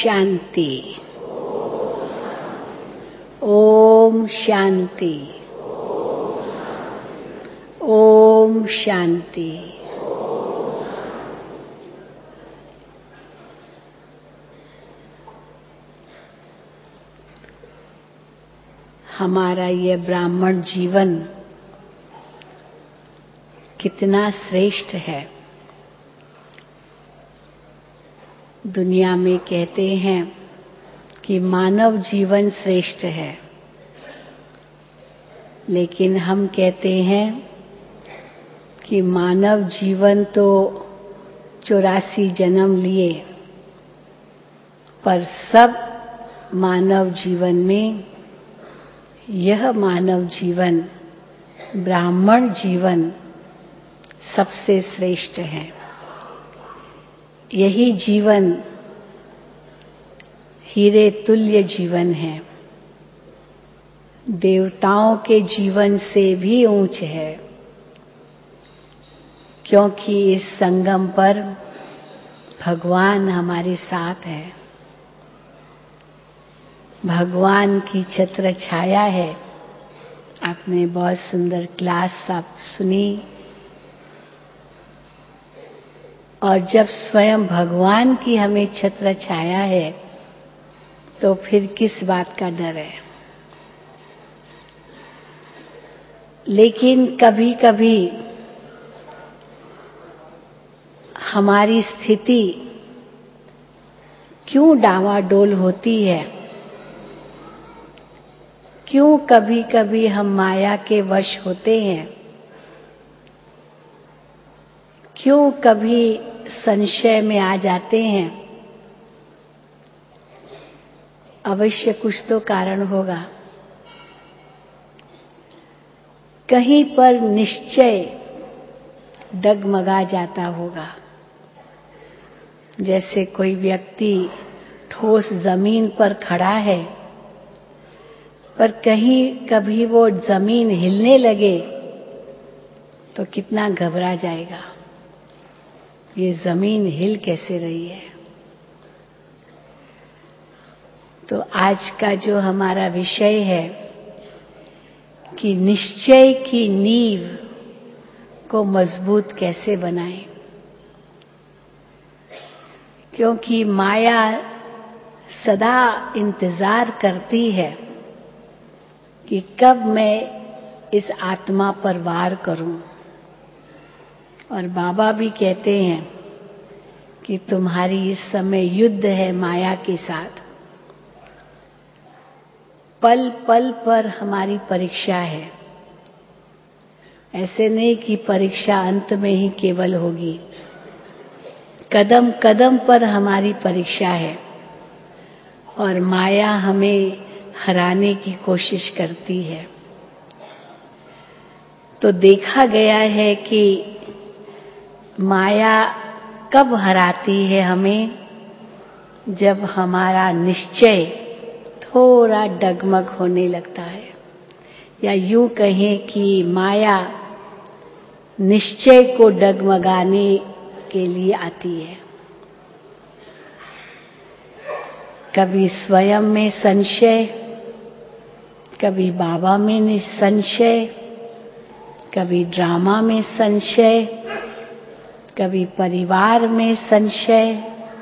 शांति। ओम शांति। ओम शांति। हमारा ये ब्राह्मण जीवन कितना श्रेष्ठ है। दुनिया में कहते हैं कि मानव जीवन श्रेष्ठ है, लेकिन हम कहते हैं कि मानव जीवन तो 84 जन्म लिए, पर सब मानव जीवन में यह मानव जीवन, ब्राह्मण जीवन सबसे श्रेष्ठ है। यही जीवन हीरे तुल्य जीवन है, देवताओं के जीवन से भी ऊंच है, क्योंकि इस संगम पर भगवान हमारे साथ है। भगवान की छत्र छाया है। आपने बहुत सुंदर क्लास आप सुनी, और जब स्वयं भगवान की हमें छत्र छाया है तो फिर किस बात का डर है। लेकिन कभी कभी हमारी स्थिति क्यों डावाडोल होती है, क्यों कभी कभी हम माया के वश होते हैं, क्यों कभी संशय में आ जाते हैं। अवश्य कुछ तो कारण होगा। कहीं पर निश्चय डगमगा जाता होगा। जैसे कोई व्यक्ति ठोस जमीन पर खड़ा है, पर कहीं कभी वो जमीन हिलने लगे तो कितना घबरा जाएगा। ये जमीन हिल कैसे रही है। तो आज का जो हमारा विषय है कि निश्चय की नींव को मजबूत कैसे बनाएं, क्योंकि माया सदा इंतजार करती है कि कब मैं इस आत्मा पर वार करूं। और बाबा भी कहते हैं कि तुम्हारी इस समय युद्ध है माया के साथ। पल पल पर हमारी परीक्षा है। ऐसे नहीं कि परीक्षा अंत में ही केवल होगी, कदम कदम पर हमारी परीक्षा है और माया हमें हराने की कोशिश करती है। तो देखा गया है कि माया कब हराती है हमें, जब हमारा निश्चय थोड़ा डगमग होने लगता है, या यूं कहें कि माया निश्चय को डगमगाने के लिए आती है। कभी स्वयं में संशय, कभी बाबा में निसंशय, कभी ड्रामा में संशय, कभी परिवार में संशय,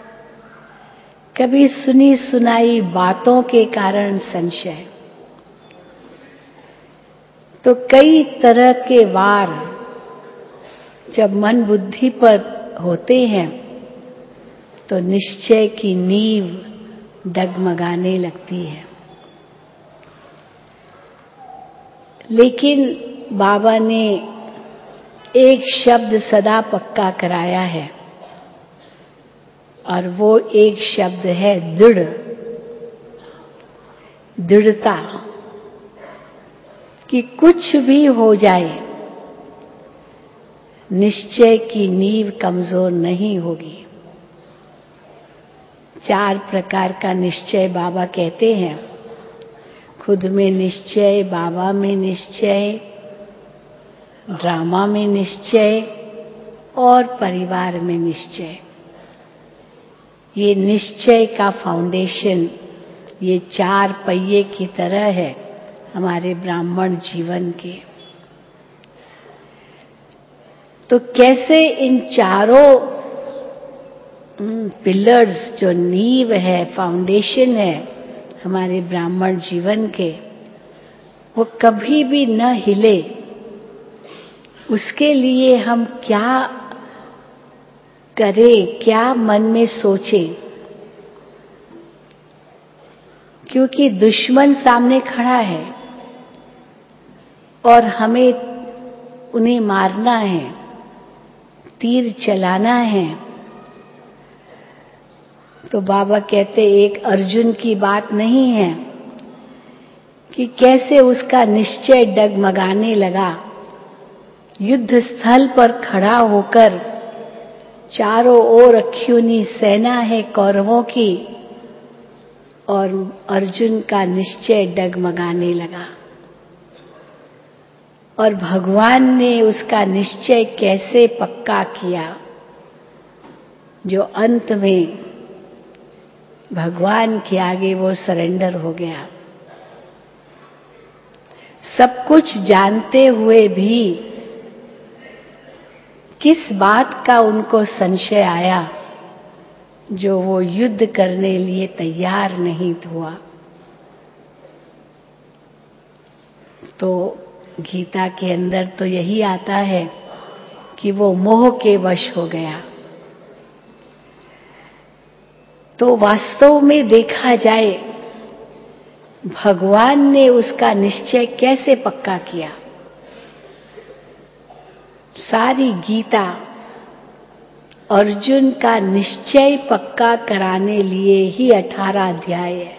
कभी सुनी सुनाई बातों के कारण संशय। तो कई तरह के वार जब मन बुद्धि पर होते हैं तो निश्चय की नींव डगमगाने लगती है। लेकिन बाबा ने एक शब्द सदा पक्का कराया है, और वो एक शब्द है दृढ़, दृढ़ता। कि कुछ भी हो जाए, निश्चय की नींव कमजोर नहीं होगी। 4 प्रकार का निश्चय बाबा कहते हैं। खुद में निश्चय, बाबा में निश्चय, ड्रामा में निश्चय और परिवार में निश्चय। ये निश्चय का फाउंडेशन, ये 4 पहिए की तरह है हमारे ब्राह्मण जीवन के। तो कैसे इन चारों पिलर्स, जो नींव है, फाउंडेशन है हमारे ब्राह्मण जीवन के, वो कभी भी न हिले, उसके लिए हम क्या करें, क्या मन में सोचें। क्योंकि दुश्मन सामने खड़ा है और हमें उन्हें मारना है, तीर चलाना है। तो बाबा कहते एक अर्जुन की बात नहीं है कि कैसे उसका निश्चय डगमगाने लगा, युद्ध स्थल पर खड़ा होकर चारों ओर अक्षुनी सेना है कौरवों की, और अर्जुन का निश्चय डगमगाने लगा। और भगवान ने उसका निश्चय कैसे पक्का किया, जो अंत में भगवान के आगे वो सरेंडर हो गया। सब कुछ जानते हुए भी किस बात का उनको संशय आया, जो वो युद्ध करने लिए तैयार नहीं हुआ। तो गीता के अंदर तो यही आता है कि वो मोह के वश हो गया। तो वास्तव में देखा जाए, भगवान ने उसका निश्चय कैसे पक्का किया। सारी गीता अर्जुन का निश्चय पक्का कराने लिए ही 18 अध्याय है।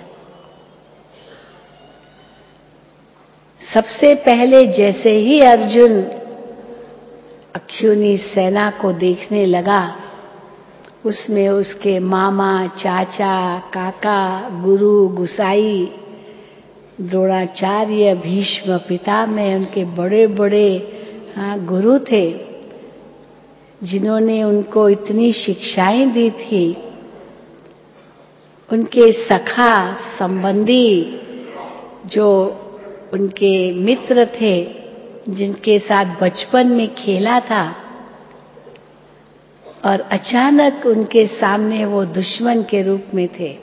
सबसे पहले जैसे ही अर्जुन अक्षुनी सेना को देखने लगा, उसमें उसके मामा, चाचा, काका, गुरु, गुसाई, द्रोणाचार्य, भीष्म पितामह, उनके बड़े बड़े गुरु थे, जिन्होंने उनको इतनी शिक्षाएं दी थी। उनके सखा संबंधी, जो उनके मित्र थे, जिनके साथ बचपन में खेला था, और अचानक उनके सामने वो दुश्मन के रूप में थे।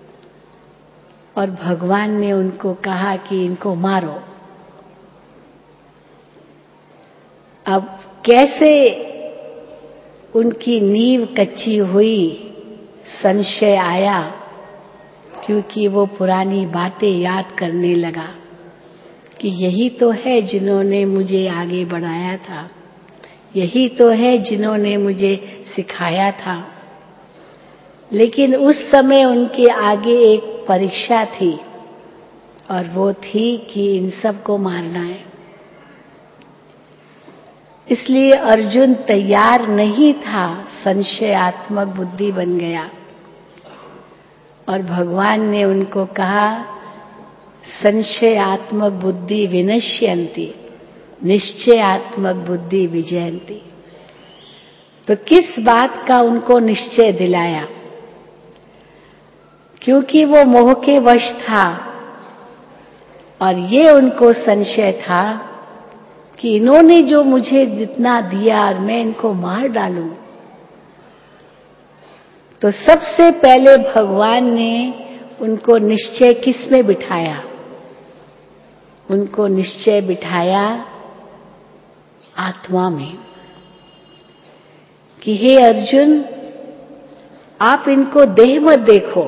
और भगवान ने उनको कहा कि इनको मारो। अब कैसे उनकी नींव कच्ची हुई, संशय आया, क्योंकि वो पुरानी बातें याद करने लगा कि यही तो है जिन्होंने मुझे आगे बढ़ाया था, यही तो है जिन्होंने मुझे सिखाया था। लेकिन उस समय उनके आगे एक परीक्षा थी, और वो थी कि इन सबको मारना है। इसलिए अर्जुन तैयार नहीं था, संशयात्मक बुद्धि बन गया। और भगवान ने उनको कहा, संशयात्मक बुद्धि विनश्यन्ति, निश्चयात्मक बुद्धि विजयन्ति। तो किस बात का उनको निश्चय दिलाया? क्योंकि वो मोह के वश था, और ये उनको संशय था कि इन्होंने जो मुझे जितना दिया और मैं इनको मार डालूं। तो सबसे पहले भगवान ने उनको निश्चय किस में बिठाया? उनको निश्चय बिठाया आत्मा में, कि हे अर्जुन, आप इनको देह मत देखो।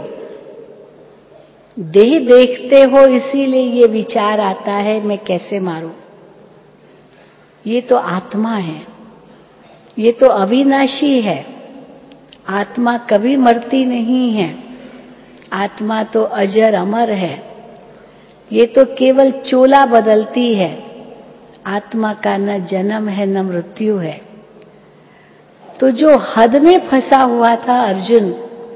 देह देखते हो इसीलिए ये विचार आता है मैं कैसे मारूं। ये तो आत्मा है, ये तो अविनाशी है। आत्मा कभी मरती नहीं है, आत्मा तो अजर अमर है। ये तो केवल चोला बदलती है। आत्मा का न जन्म है न मृत्यु है। तो जो हद में फंसा हुआ था अर्जुन,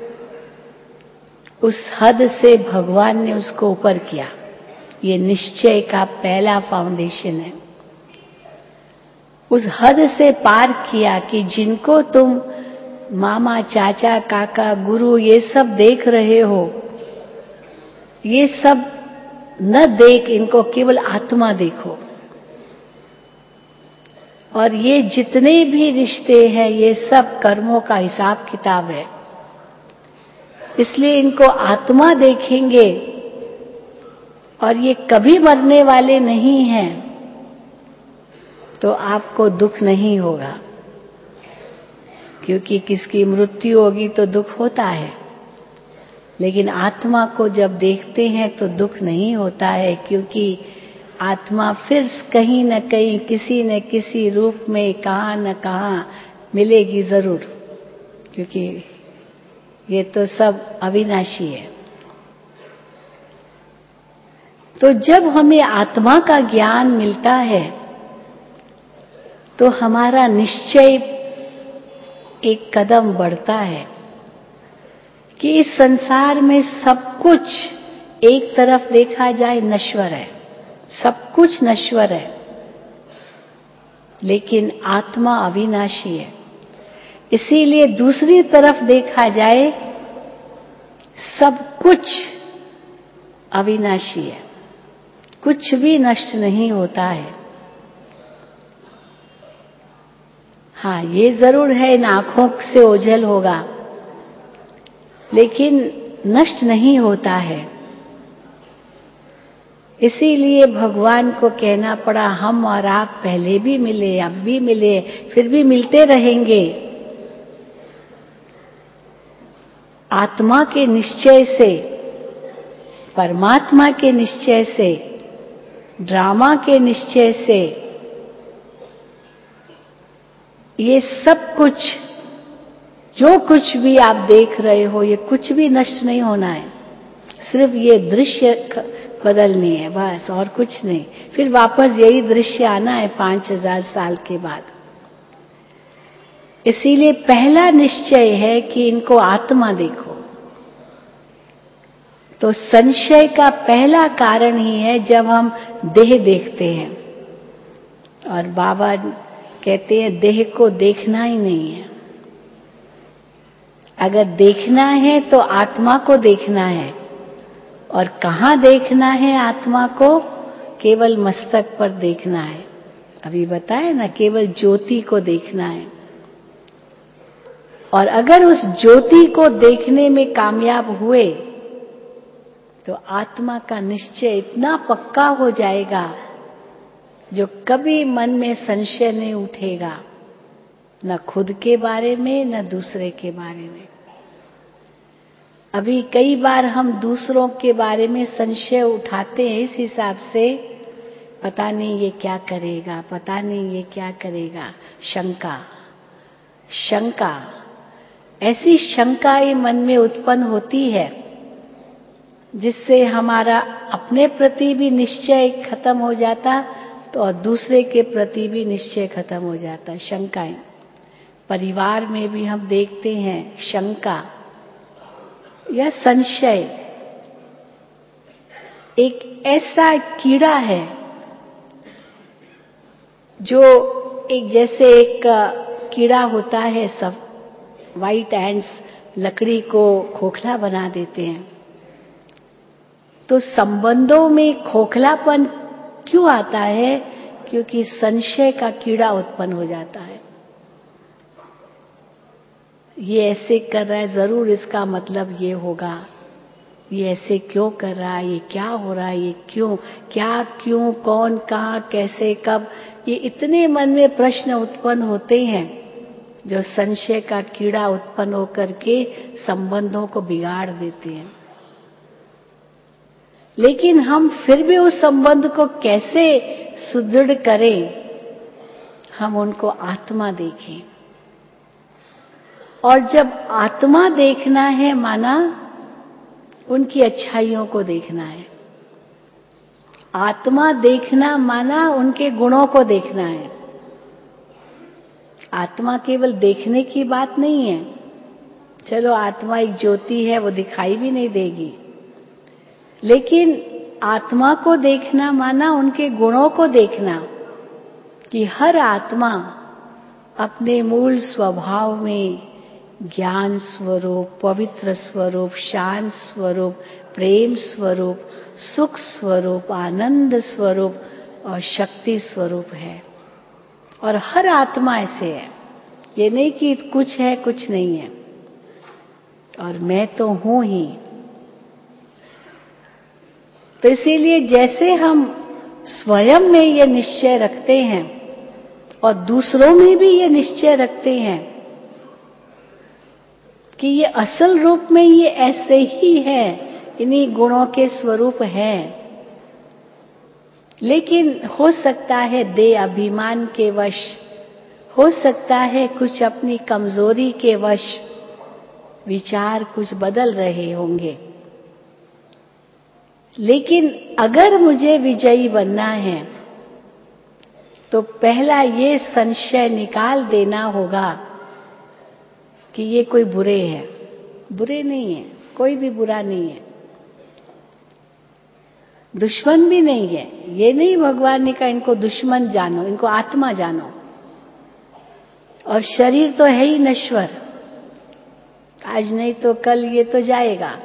उस हद से भगवान ने उसको ऊपर किया। ये निश्चय का पहला फाउंडेशन है। उस हद से पार किया कि जिनको तुम मामा, चाचा, काका, गुरु ये सब देख रहे हो, ये सब न देख, इनको केवल आत्मा देखो। और ये जितने भी रिश्ते हैं ये सब कर्मों का हिसाब किताब है, इसलिए इनको आत्मा देखेंगे और ये कभी मरने वाले नहीं हैं, तो आपको दुख नहीं होगा। क्योंकि किसकी मृत्यु होगी तो दुख होता है, लेकिन आत्मा को जब देखते हैं तो दुख नहीं होता है, क्योंकि आत्मा फिर कहीं न कहीं किसी न किसी रूप में कहाँ न कहाँ मिलेगी जरूर, क्योंकि ये तो सब अविनाशी है। तो जब हमें आत्मा का ज्ञान मिलता है तो हमारा निश्चय एक कदम बढ़ता है कि इस संसार में सब कुछ एक तरफ देखा जाए नश्वर है, सब कुछ नश्वर है, लेकिन आत्मा अविनाशी है। इसीलिए दूसरी तरफ देखा जाए सब कुछ अविनाशी है, कुछ भी नष्ट नहीं होता है। हाँ, ये जरूर है इन आंखों से ओझल होगा, लेकिन नष्ट नहीं होता है। इसीलिए भगवान को कहना पड़ा, हम और आप पहले भी मिले, अब भी मिले, फिर भी मिलते रहेंगे। आत्मा के निश्चय से, परमात्मा के निश्चय से, ड्रामा के निश्चय से ये सब कुछ, जो कुछ भी आप देख रहे हो, ये कुछ भी नष्ट नहीं होना है। सिर्फ ये दृश्य बदलनी है बस, और कुछ नहीं। फिर वापस यही दृश्य आना है 5000 साल के बाद। इसीलिए पहला निश्चय है कि इनको आत्मा देखो। तो संशय का पहला कारण ही है जब हम देह देखते हैं, और बाबा कहते हैं देह को देखना ही नहीं है। अगर देखना है तो आत्मा को देखना है, और कहाँ देखना है आत्मा को? केवल मस्तक पर देखना है। अभी बताया ना, केवल ज्योति को देखना है। और अगर उस ज्योति को देखने में कामयाब हुए तो आत्मा का निश्चय इतना पक्का हो जाएगा जो कभी मन में संशय नहीं उठेगा, न खुद के बारे में न दूसरे के बारे में। अभी कई बार हम दूसरों के बारे में संशय उठाते हैं इस हिसाब से, पता नहीं ये क्या करेगा, पता नहीं ये क्या करेगा। शंका, शंका, ऐसी शंकाएं मन में उत्पन्न होती है जिससे हमारा अपने प्रति भी निश्चय खत्म हो जाता, तो और दूसरे के प्रति भी निश्चय खत्म हो जाता। शंकाएं परिवार में भी हम देखते हैं, शंका या संशय एक ऐसा कीड़ा है जो एक, जैसे एक कीड़ा होता है, सब व्हाइट एंड्स लकड़ी को खोखला बना देते हैं। तो संबंधों में खोखलापन क्यों आता है? क्योंकि संशय का कीड़ा उत्पन्न हो जाता है। ये ऐसे कर रहा है, जरूर इसका मतलब ये होगा, ये ऐसे क्यों कर रहा है, ये क्या हो रहा है, ये क्यों, क्या, क्यों, कौन, कहाँ, कैसे, कब, ये इतने मन में प्रश्न उत्पन्न होते हैं जो संशय का कीड़ा उत्पन्न होकर के संबंधों को बिगाड़ देते हैं। लेकिन हम फिर भी उस संबंध को कैसे सुदृढ़ करें? हम उनको आत्मा देखें। और जब आत्मा देखना है, माना उनकी अच्छाइयों को देखना है। आत्मा देखना माना उनके गुणों को देखना है। आत्मा केवल देखने की बात नहीं है। चलो, आत्मा एक ज्योति है, वो दिखाई भी नहीं देगी, लेकिन आत्मा को देखना माना उनके गुणों को देखना, कि हर आत्मा अपने मूल स्वभाव में ज्ञान स्वरूप, पवित्र स्वरूप, शांत स्वरूप, प्रेम स्वरूप, सुख स्वरूप, आनंद स्वरूप और शक्ति स्वरूप है। और हर आत्मा ऐसे है, ये नहीं कि कुछ है कुछ नहीं है। और मैं तो हूं ही। तो इसीलिए जैसे हम स्वयं में ये निश्चय रखते हैं और दूसरों में भी ये निश्चय रखते हैं कि ये असल रूप में ये ऐसे ही है, इन्हीं गुणों के स्वरूप हैं, लेकिन हो सकता है दे अभिमान के वश, हो सकता है कुछ अपनी कमजोरी के वश विचार कुछ बदल रहे होंगे। लेकिन अगर मुझे विजयी बनना है तो पहला ये संशय निकाल देना होगा कि ये कोई बुरे हैं। बुरे नहीं है, कोई भी बुरा नहीं है, दुश्मन भी नहीं है। ये नहीं भगवान ने कहा इनको दुश्मन जानो, इनको आत्मा जानो। और शरीर तो है ही नश्वर, आज नहीं तो कल ये तो जाएगा।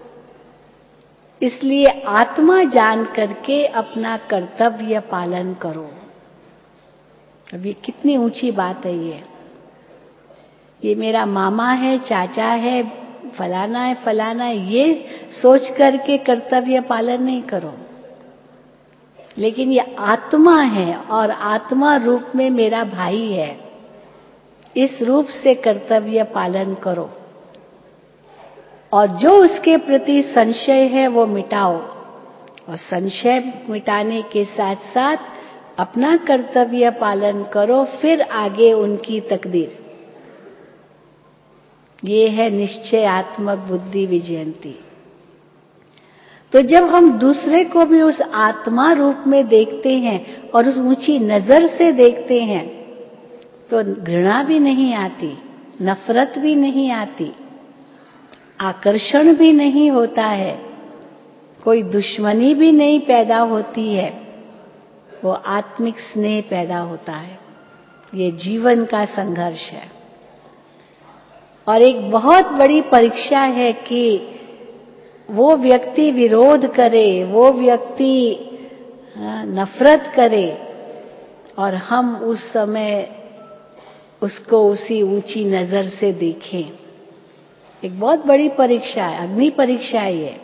इसलिए आत्मा जान करके अपना कर्तव्य पालन करो। अब ये कितनी ऊंची बात है। ये मेरा मामा है, चाचा है, फलाना है, फलाना है, ये सोच करके कर्तव्य पालन नहीं करो। लेकिन ये आत्मा है और आत्मा रूप में मेरा भाई है, इस रूप से कर्तव्य पालन करो। और जो उसके प्रति संशय है वो मिटाओ, और संशय मिटाने के साथ साथ अपना कर्तव्य पालन करो, फिर आगे उनकी तकदीर। ये है निश्चयात्मक बुद्धि विजयंती। तो जब हम दूसरे को भी उस आत्मा रूप में देखते हैं और उस ऊंची नजर से देखते हैं तो घृणा भी नहीं आती, नफरत भी नहीं आती, आकर्षण भी नहीं होता है, कोई दुश्मनी भी नहीं पैदा होती है, वो आत्मिक स्नेह पैदा होता है। ये जीवन का संघर्ष है। और एक बहुत बड़ी परीक्षा है कि वो व्यक्ति विरोध करे, वो व्यक्ति नफरत करे और हम उस समय उसको उसी ऊंची नजर से देखें। एक बहुत बड़ी परीक्षा है, अग्नि परीक्षा है ये।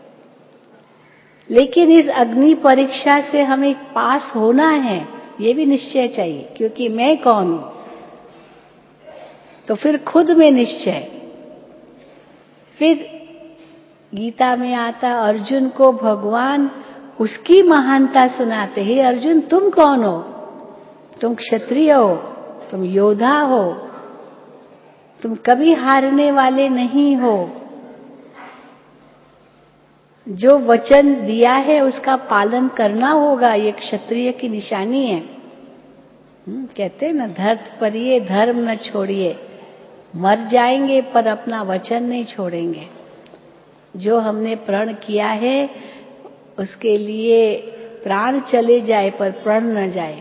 लेकिन इस अग्नि परीक्षा से हमें पास होना है, ये भी निश्चय चाहिए, क्योंकि मैं कौन हूं। तो फिर खुद में निश्चय। फिर गीता में आता, अर्जुन को भगवान उसकी महानता सुनाते हैं। अर्जुन तुम कौन हो? तुम क्षत्रिय हो, तुम योद्धा हो, तुम कभी हारने वाले नहीं हो। जो वचन दिया है उसका पालन करना होगा, ये क्षत्रिय की निशानी है। कहते हैं ना, धर्त परिये धर्म न छोड़िए। मर जाएंगे पर अपना वचन नहीं छोड़ेंगे। जो हमने प्रण किया है उसके लिए प्राण चले जाए पर प्रण न जाए।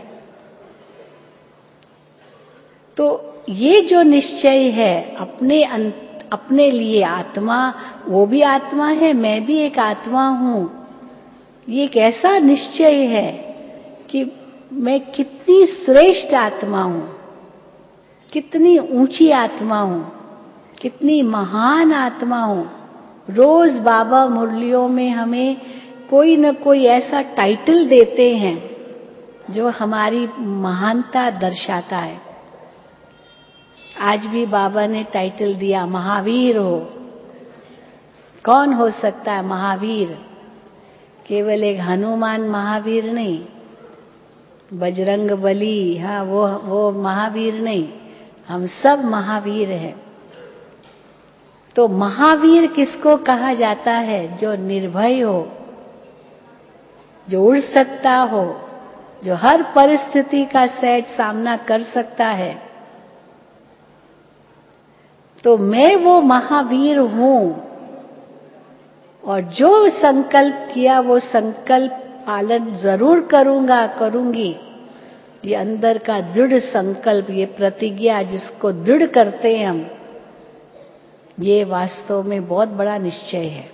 तो ये जो निश्चय है अपने लिए, आत्मा वो भी आत्मा है, मैं भी एक आत्मा हूं, ये एक ऐसा निश्चय है कि मैं कितनी श्रेष्ठ आत्मा हूं, कितनी ऊंची आत्मा हूं, कितनी महान आत्मा हूं। रोज बाबा मुरलियों में हमें कोई न कोई ऐसा टाइटल देते हैं जो हमारी महानता दर्शाता है। आज भी बाबा ने टाइटल दिया, महावीर हो। कौन हो सकता है महावीर? केवल एक हनुमान महावीर नहीं, बजरंग बली, हाँ वो महावीर नहीं, हम सब महावीर हैं। तो महावीर किसको कहा जाता है? जो निर्भय हो, जो उड़ सकता हो, जो हर परिस्थिति का सहज सामना कर सकता है। तो मैं वो महावीर हूं, और जो संकल्प किया वो संकल्प पालन जरूर करूंगा, करूंगी। ये अंदर का दृढ़ संकल्प, ये प्रतिज्ञा जिसको दृढ़ करते हैं हम, ये वास्तव में बहुत बड़ा निश्चय है।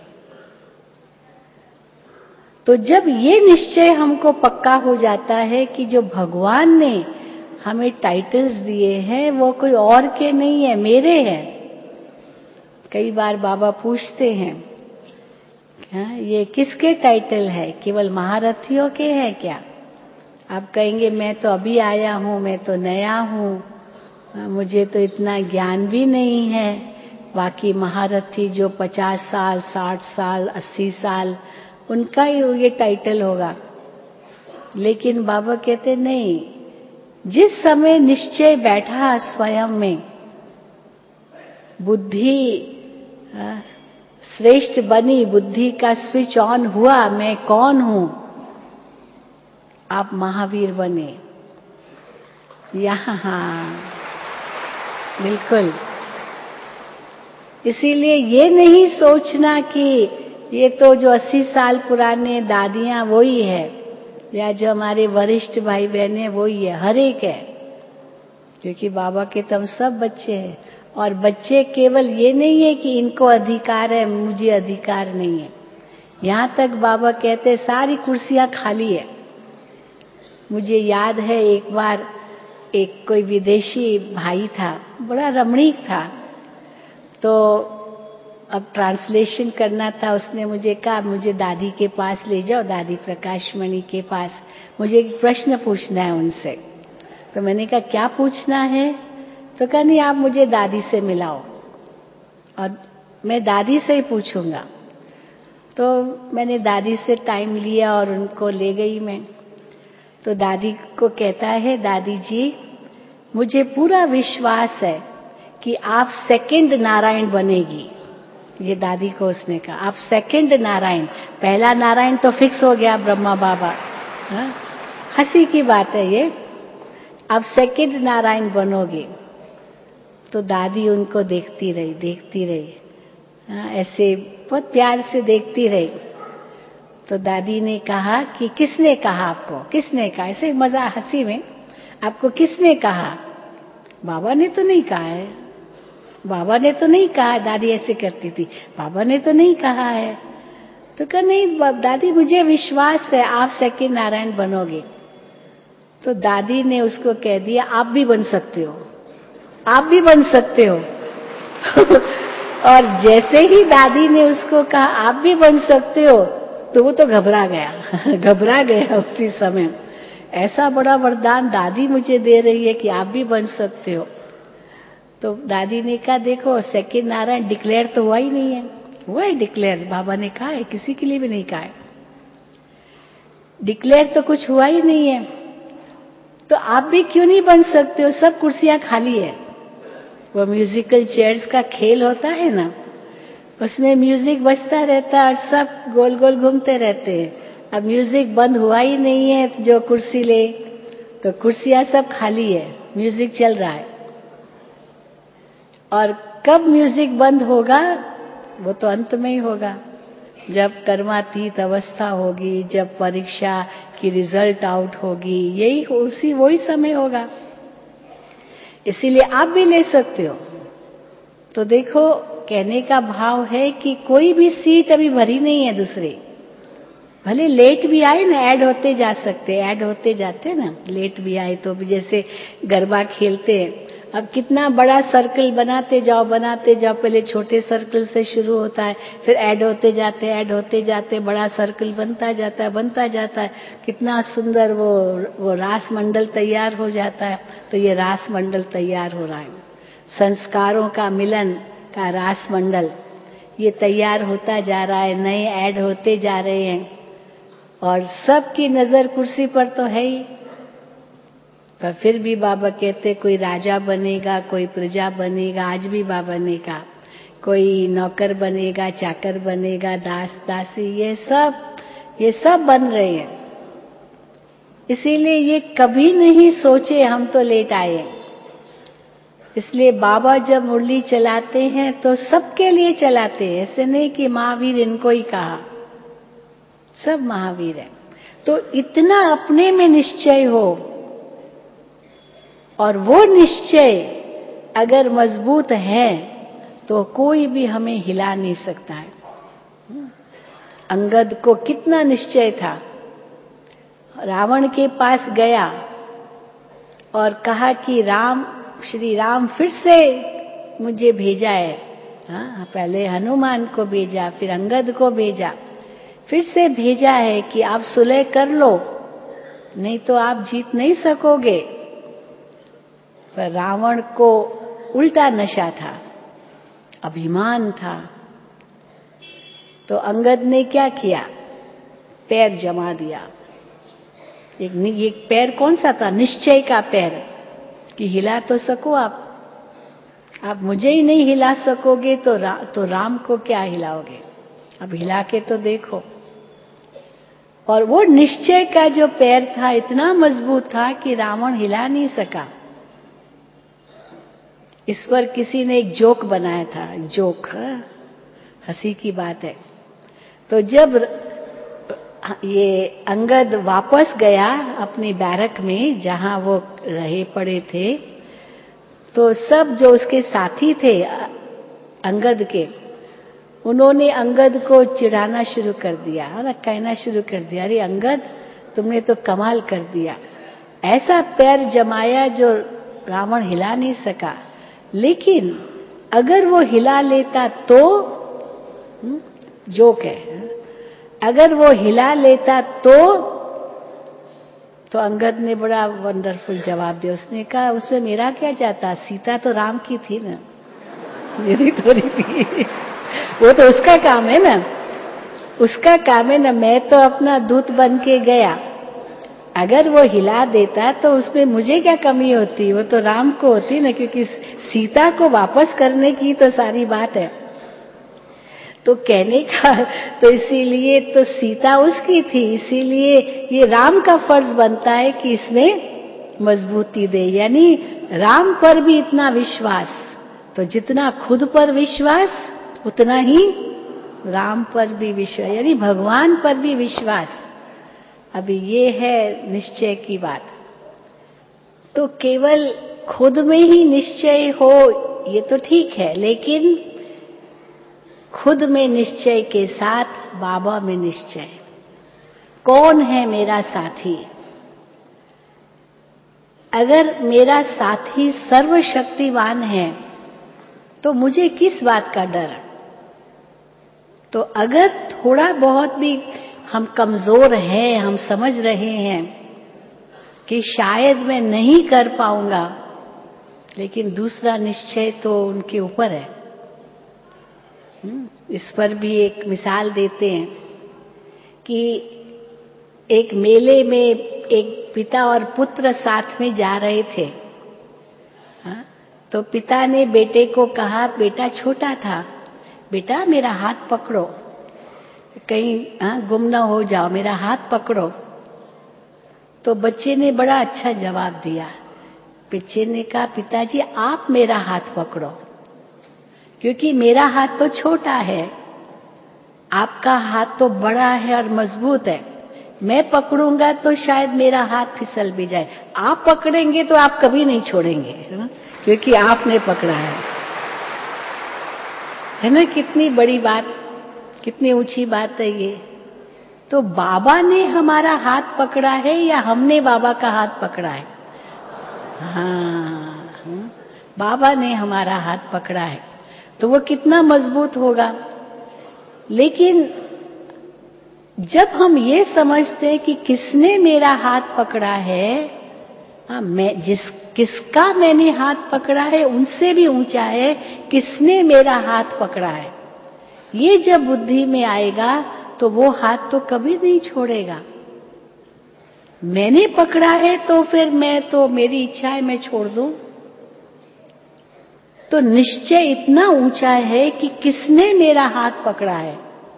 तो जब ये निश्चय हमको पक्का हो जाता है कि जो भगवान ने हमें टाइटल्स दिए हैं वो कोई और के नहीं है, मेरे हैं। कई बार बाबा पूछते हैं, ये किसके टाइटल है? केवल महारथियों के हैं क्या? आप कहेंगे मैं तो अभी आया हूं, मैं तो नया हूं, मुझे तो इतना ज्ञान भी नहीं है। बाकी महारथी जो 50 साल, 60 साल, 80 साल, उनका ही ये टाइटल होगा। लेकिन बाबा कहते नहीं, जिस समय निश्चय बैठा स्वयं में, बुद्धि श्रेष्ठ बनी, बुद्धि का स्विच ऑन हुआ, मैं कौन हूं, आप महावीर बने। यहां बिल्कुल। इसीलिए ये नहीं सोचना कि ये तो जो 80 साल पुराने दादियां वही है, या जो हमारे वरिष्ठ भाई बहन है वही है। हर एक है, क्योंकि बाबा के तो हम सब बच्चे हैं। और बच्चे केवल ये नहीं है कि इनको अधिकार है, मुझे अधिकार नहीं है। यहां तक बाबा कहते सारी कुर्सियां खाली है। मुझे याद है एक बार एक कोई विदेशी भाई था, बड़ा रमणीक था, तो अब ट्रांसलेशन करना था। उसने मुझे कहा मुझे दादी के पास ले जाओ, दादी प्रकाशमणि के पास, मुझे एक प्रश्न पूछना है उनसे। तो मैंने कहा क्या पूछना है? तो कहा नहीं, आप मुझे दादी से मिलाओ और मैं दादी से ही पूछूंगा। तो मैंने दादी से टाइम लिया और उनको ले गई मैं। तो दादी को कहता है, दादी जी मुझे पूरा विश्वास है कि आप सेकंड नारायण बनेगी। ये दादी को उसने कहा, आप सेकंड नारायण, पहला नारायण तो फिक्स हो गया ब्रह्मा बाबा। हंसी की बात है ये, आप सेकंड नारायण बनोगे। तो दादी उनको देखती रही, ऐसे बहुत प्यार से देखती रही। तो दादी ने कहा कि किसने कहा आपको, किसने कहा? ऐसे मजा हंसी में, आपको किसने कहा? बाबा ने तो नहीं कहा है, बाबा ने तो नहीं कहा। दादी ऐसे करती थी, बाबा ने तो नहीं कहा है। तो कहा नहीं दादी, मुझे विश्वास है आप सेकंड नारायण बनोगे। तो दादी ने उसको कह दिया, आप भी बन सकते हो, आप भी बन सकते हो। और जैसे ही दादी ने उसको कहा आप भी बन सकते हो, तो वो तो घबरा गया घबरा गया उसी समय। ऐसा बड़ा वरदान दादी मुझे दे रही है कि आप भी बन सकते हो। तो दादी ने कहा देखो सेकंड नारायण डिक्लेयर तो हुआ ही नहीं है। हुआ है डिक्लेयर, बाबा ने कहा है, किसी के लिए भी नहीं कहा है। डिक्लेयर तो कुछ हुआ ही नहीं है, तो आप भी क्यों नहीं बन सकते हो? सब कुर्सियां खाली है। वो म्यूजिकल चेयर्स का खेल होता है ना, उसमें म्यूजिक बजता रहता है और सब गोल गोल घूमते रहते हैं। अब म्यूजिक बंद हुआ ही नहीं है, जो कुर्सी ले तो कुर्सियां सब खाली है, म्यूजिक चल रहा है। और कब म्यूजिक बंद होगा? वो तो अंत में ही होगा, जब कर्मातीत अवस्था होगी, जब परीक्षा की रिजल्ट आउट होगी, यही उसी वही समय होगा। इसीलिए आप भी ले सकते हो। तो देखो कहने का भाव है कि कोई भी सीट अभी भरी नहीं है दूसरी, भले लेट भी आए ना, ऐड होते जा सकते, ऐड होते जाते ना, लेट भी आए तो भी। जैसे गरबा खेलते हैं, अब कितना बड़ा सर्कल बनाते जाओ पहले छोटे सर्कल से शुरू होता है, फिर ऐड होते जाते बड़ा सर्कल बनता जाता है। कितना सुंदर वो रास मंडल तैयार हो जाता है। तो ये रास मंडल तैयार हो रहा है, संस्कारों का मिलन का रास मंडल ये तैयार होता जा रहा है, नए ऐड होते जा रहे हैं। और सबकी नजर कुर्सी पर तो है ही, पर फिर भी बाबा कहते कोई राजा बनेगा, कोई प्रजा बनेगा। आज भी बाबा ने कहा कोई नौकर बनेगा, चाकर बनेगा, दास दासी, ये सब बन रहे हैं। इसीलिए ये कभी नहीं सोचे हम तो लेट आए। इसलिए बाबा जब मुरली चलाते हैं तो सबके लिए चलाते हैं, ऐसे नहीं कि महावीर इनको ही कहा, सब महावीर है। तो इतना अपने में निश्चय हो, और वो निश्चय अगर मजबूत है तो कोई भी हमें हिला नहीं सकता है। अंगद को कितना निश्चय था, रावण के पास गया और कहा कि श्री राम फिर से मुझे भेजा है। हाँ, पहले हनुमान को भेजा, फिर अंगद को भेजा, फिर से भेजा है कि आप सुलह कर लो, नहीं तो आप जीत नहीं सकोगे। पर रावण को उल्टा नशा था, अभिमान था। तो अंगद ने क्या किया, पैर जमा दिया। एक पैर कौन सा था, निश्चय का पैर, कि हिला तो सको आप मुझे ही नहीं हिला सकोगे तो राम को क्या हिलाओगे, अब हिला के तो देखो। और वो निश्चय का जो पैर था इतना मजबूत था कि रावण हिला नहीं सका। इस पर किसी ने एक जोक बनाया था, जोक, हंसी की बात है। तो जब ये अंगद वापस गया अपनी बैरक में जहां वो रहे पड़े थे, तो सब जो उसके साथी थे अंगद के, उन्होंने अंगद को चिढ़ाना शुरू कर दिया और कहना शुरू कर दिया, अरे अंगद तुमने तो कमाल कर दिया, ऐसा पैर जमाया जो रावण हिला नहीं सका। लेकिन अगर वो हिला लेता तो, जोक है, अगर वो हिला लेता तो अंगद ने बड़ा वंडरफुल जवाब दिया। उसने कहा उसमें मेरा क्या जाता, सीता तो राम की थी ना, मेरी थोड़ी थी। वो तो उसका काम है ना, उसका काम है ना, मैं तो अपना दूत बन के गया। अगर वो हिला देता तो उसमें मुझे क्या कमी होती, वो तो राम को होती ना, क्योंकि सीता को वापस करने की तो सारी बात है। तो कहने का तो इसीलिए तो सीता उसकी थी, इसीलिए ये राम का फर्ज बनता है कि इसमें मजबूती दे, यानी राम पर भी इतना विश्वास, तो जितना खुद पर विश्वास उतना ही राम पर भी विश्वास, यानी भगवान पर भी विश्वास। अभी ये है निश्चय की बात। तो केवल खुद में ही निश्चय हो ये तो ठीक है, लेकिन खुद में निश्चय के साथ बाबा में निश्चय, कौन है मेरा साथी। अगर मेरा साथी सर्वशक्तिवान है तो मुझे किस बात का डर। तो अगर थोड़ा बहुत भी हम कमजोर हैं, हम समझ रहे हैं कि शायद मैं नहीं कर पाऊंगा, लेकिन दूसरा निश्चय तो उनके ऊपर है। इस पर भी एक मिसाल देते हैं कि एक मेले में एक पिता और पुत्र साथ में जा रहे थे। तो पिता ने बेटे को कहा, बेटा छोटा था, बेटा मेरा हाथ पकड़ो, कहीं गुम ना हो जाओ, मेरा हाथ पकड़ो। तो बच्चे ने बड़ा अच्छा जवाब दिया। बच्चे ने कहा, पिताजी आप मेरा हाथ पकड़ो, क्योंकि मेरा हाथ तो छोटा है, आपका हाथ तो बड़ा है और मजबूत है। मैं पकड़ूंगा तो शायद मेरा हाथ फिसल भी जाए, आप पकड़ेंगे तो आप कभी नहीं छोड़ेंगे, क्योंकि आपने पकड़ा है ना। कितनी बड़ी बात, कितनी ऊंची बात है ये। तो बाबा ने हमारा हाथ पकड़ा है या हमने बाबा का हाथ पकड़ा है? हाँ, बाबा ने हमारा हाथ पकड़ा है, तो वो कितना मजबूत होगा। लेकिन जब हम ये समझते हैं कि किसने मेरा हाथ पकड़ा है, किसका मैंने हाथ पकड़ा है उनसे भी ऊंचा है किसने मेरा हाथ पकड़ा है, ये जब बुद्धि में आएगा तो वो हाथ तो कभी नहीं छोड़ेगा। मैंने पकड़ा है तो फिर मेरी इच्छा है मैं छोड़ दूं। तो निश्चय इतना ऊंचा है कि किसने मेरा हाथ पकड़ा है।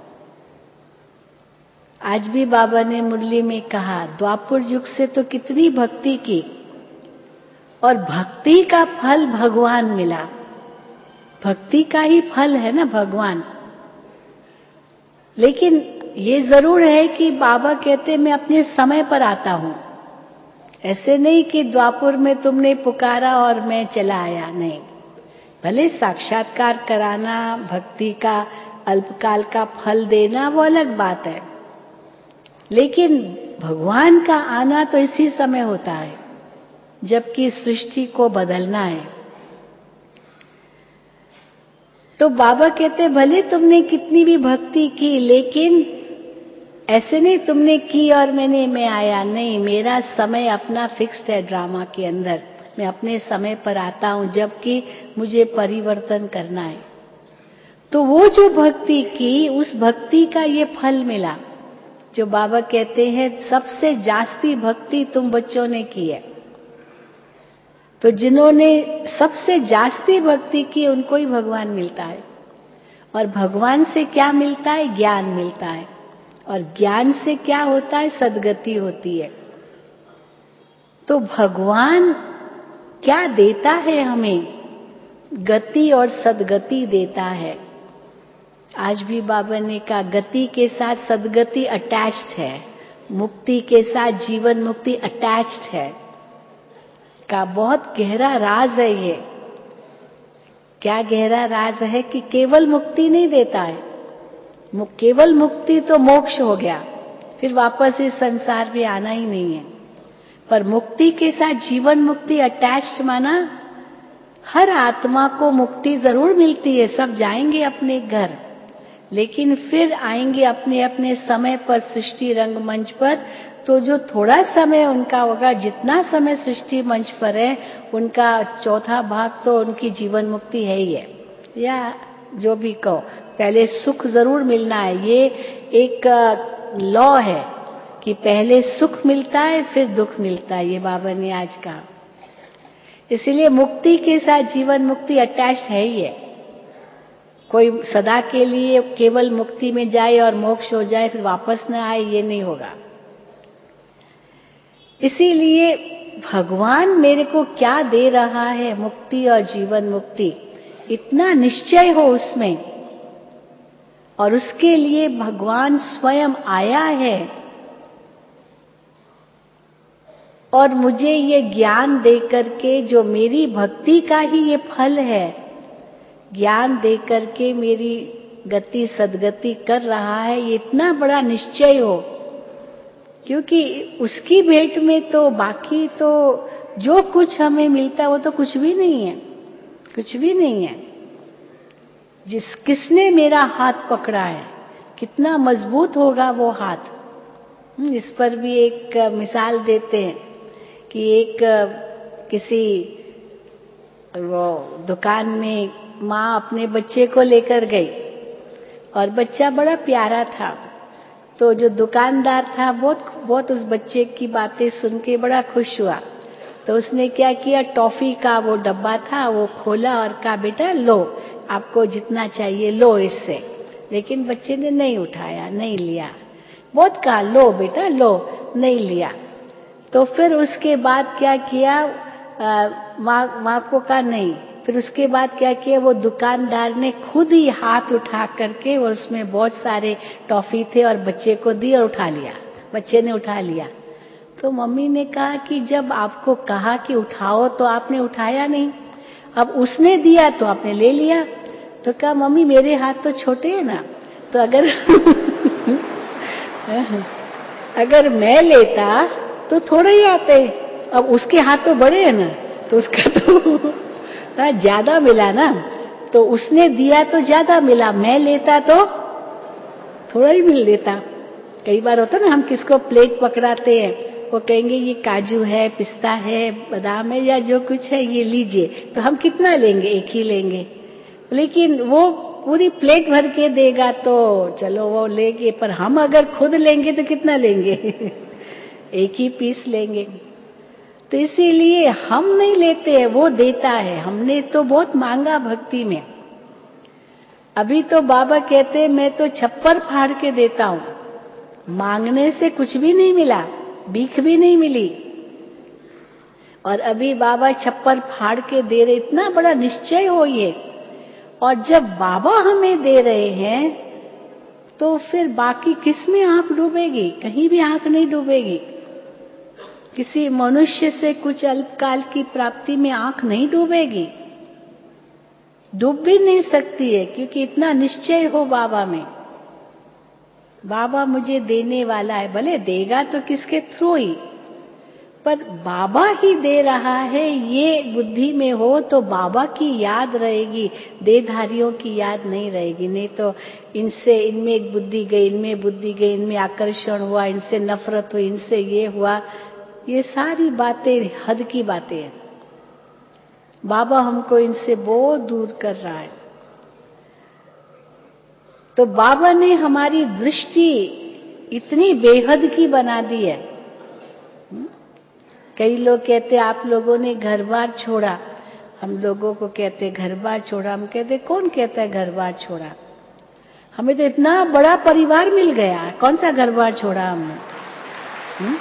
आज भी बाबा ने मुरली में कहा, द्वापर युग से तो कितनी भक्ति की और भक्ति का फल भगवान मिला। भक्ति का ही फल है ना भगवान। लेकिन ये जरूर है कि बाबा कहते मैं अपने समय पर आता हूं। ऐसे नहीं कि द्वापर में तुमने पुकारा और मैं चला आया, नहीं। भले साक्षात्कार कराना, भक्ति का अल्पकाल का फल देना, वो अलग बात है, लेकिन भगवान का आना तो इसी समय होता है जबकि सृष्टि को बदलना है। तो बाबा कहते भले तुमने कितनी भी भक्ति की, लेकिन ऐसे नहीं तुमने की और मैं आया, नहीं, मेरा समय अपना फिक्स्ड है ड्रामा के अंदर, मैं अपने समय पर आता हूं जबकि मुझे परिवर्तन करना है। तो वो जो भक्ति की, उस भक्ति का ये फल मिला, जो बाबा कहते हैं सबसे जास्ती भक्ति तुम बच्चों ने की है। तो जिन्होंने सबसे जास्ती भक्ति की उनको ही भगवान मिलता है, और भगवान से क्या मिलता है? ज्ञान मिलता है, और ज्ञान से क्या होता है? सद्गति होती है। तो भगवान क्या देता है हमें? गति और सद्गति देता है। आज भी बाबा ने कहा गति के साथ सद्गति अटैच्ड है, मुक्ति के साथ जीवन मुक्ति अटैच्ड है। का बहुत गहरा राज है ये। क्या गहरा राज है कि केवल मुक्ति नहीं देता है, केवल मुक्ति तो मोक्ष हो गया, फिर वापस इस संसार में आना ही नहीं है। पर मुक्ति के साथ जीवन मुक्ति अटैच्ड माना हर आत्मा को मुक्ति जरूर मिलती है, सब जाएंगे अपने घर, लेकिन फिर आएंगे अपने अपने समय पर सृष्टि रंगमंच पर। तो जो थोड़ा समय उनका होगा, जितना समय सृष्टि मंच पर है, उनका चौथा भाग तो उनकी जीवन मुक्ति है ही है, या जो भी कहो, पहले सुख जरूर मिलना है। ये एक लॉ है कि पहले सुख मिलता है फिर दुख मिलता है, ये बाबा ने आज कहा। इसीलिए मुक्ति के साथ जीवन मुक्ति अटैच्ड है ही है। कोई सदा के लिए केवल मुक्ति में जाए और मोक्ष हो जाए फिर वापस न आए, ये नहीं होगा। इसीलिए भगवान मेरे को क्या दे रहा है, मुक्ति और जीवन मुक्ति, इतना निश्चय हो उसमें, और उसके लिए भगवान स्वयं आया है और मुझे ये ज्ञान दे करके, जो मेरी भक्ति का ही ये फल है, ज्ञान दे करके मेरी गति सद्गति कर रहा है, ये इतना बड़ा निश्चय हो। क्योंकि उसकी भेंट में तो बाकी तो जो कुछ हमें मिलता है वो तो कुछ भी नहीं है, कुछ भी नहीं है। किसने मेरा हाथ पकड़ा है, कितना मजबूत होगा वो हाथ। इस पर भी एक मिसाल देते हैं कि एक किसी वो दुकान में माँ अपने बच्चे को लेकर गई और बच्चा बड़ा प्यारा था। तो जो दुकानदार था बहुत उस बच्चे की बातें सुन के बड़ा खुश हुआ। तो उसने क्या किया, टॉफी का वो डब्बा था वो खोला और कहा बेटा लो, आपको जितना चाहिए लो इससे। लेकिन बच्चे ने नहीं उठाया, नहीं लिया। बहुत कहा लो बेटा लो, नहीं लिया। तो फिर उसके बाद क्या किया, माँ को कहा नहीं। फिर उसके बाद क्या किया, वो दुकानदार ने खुद ही हाथ उठा करके, और उसमें बहुत सारे टॉफी थे, और बच्चे को दी और उठा लिया। बच्चे ने उठा लिया। तो मम्मी ने कहा कि जब आपको कहा कि उठाओ तो आपने उठाया नहीं, अब उसने दिया तो आपने ले लिया। तो कहा मम्मी मेरे हाथ तो छोटे हैं ना, तो अगर मैं लेता तो थोड़े ही आते, अब उसके हाथ तो बड़े हैं ना, तो उसका तो ज्यादा मिला ना। तो उसने दिया तो ज्यादा मिला, मैं लेता तो थोड़ा ही मिल लेता। कई बार होता ना, हम किसको प्लेट पकड़ाते हैं, वो कहेंगे ये काजू है, पिस्ता है, बादाम है, या जो कुछ है ये लीजिए, तो हम कितना लेंगे, एक ही लेंगे। लेकिन वो पूरी प्लेट भर के देगा तो चलो वो लेंगे, पर हम अगर खुद लेंगे तो कितना लेंगे एक ही पीस लेंगे। तो इसीलिए हम नहीं लेते हैं, वो देता है। हमने तो बहुत मांगा भक्ति में। अभी तो बाबा कहते मैं तो छप्पर फाड़ के देता हूं, मांगने से कुछ भी नहीं मिला, भीख भी नहीं मिली, और अभी बाबा छप्पर फाड़ के दे रहे। इतना बड़ा निश्चय हो ये। और जब बाबा हमें दे रहे हैं तो फिर बाकी किस में आंख डूबेगी? कहीं भी आंख नहीं डूबेगी। किसी मनुष्य से कुछ अल्पकाल की प्राप्ति में आंख नहीं डूबेगी। डूब भी नहीं सकती है, क्योंकि इतना निश्चय हो बाबा में। बाबा मुझे देने वाला है, भले देगा तो किसके थ्रू ही, पर बाबा ही दे रहा है, ये बुद्धि में हो तो बाबा की याद रहेगी, देहधारियों की याद नहीं रहेगी। नहीं तो इनसे, इनमें एक बुद्धि गई, इनमें बुद्धि गई, इनमें आकर्षण हुआ, इनसे नफरत हुई, इनसे ये हुआ, ये सारी बातें हद की बातें हैं। बाबा हमको इनसे बहुत दूर कर रहा है। तो बाबा ने हमारी दृष्टि इतनी बेहद की बना दी है। कई लोग कहते आप लोगों ने घर बार छोड़ा, हम लोगों को कहते घर बार छोड़ा, हम कहते कौन कहता है घर बार छोड़ा, हमें तो इतना बड़ा परिवार मिल गया, कौन सा घर बार छोड़ा हमने।